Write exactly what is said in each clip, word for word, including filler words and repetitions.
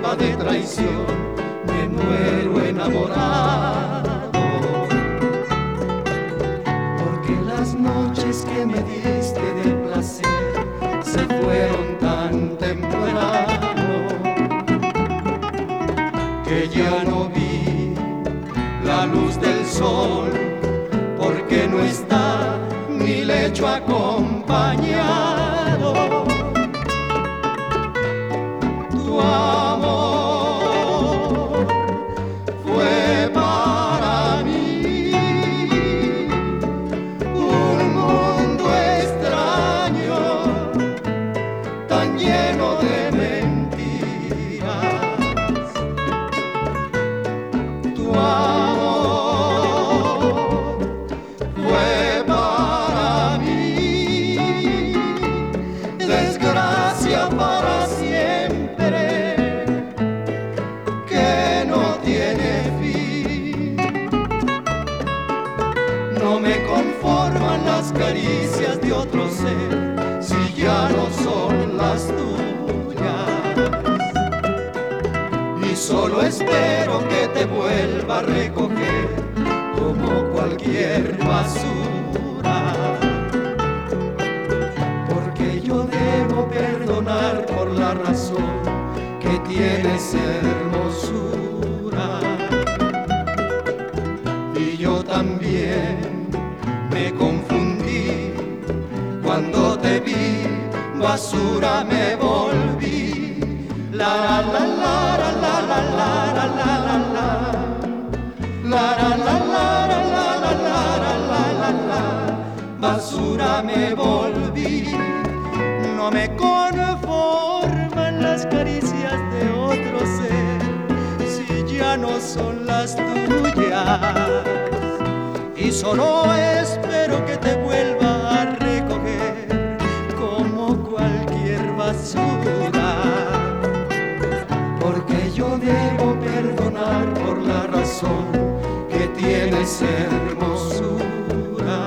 prueba de traición, me muero enamorado. Porque las noches que me diste de placer se fueron tan temprano que ya no vi la luz del sol, porque no está mi lecho acompañado. Tu amor fue para mí un mundo extraño, tan lleno de mentiras. Tu amor fue para mí desgracia para siempre, que no tiene fin. No me conforman las caricias de otro ser, si ya no son las tuyas. Y solo espero que te vuelva a recoger como cualquier basura. Porque yo debo perdonar por la razón que tienes hermosura. Y yo también me confundí cuando te vi, basura me volví. La la la la la la la la la la la la la la la la la la, basura me volví. No me conforman las caricias de otro ser, si ya no son las tuyas. Y solo espero que te vuelva a recoger como cualquier basura. Porque yo debo perdonar por la razón que tienes hermosura.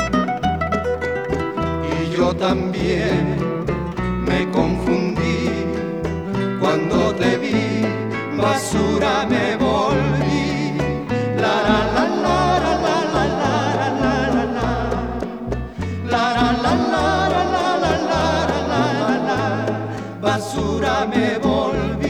Y yo también me confundí cuando te vi, basura me volví. La la la la la la la la la la la la la la la la la la, basura me volví.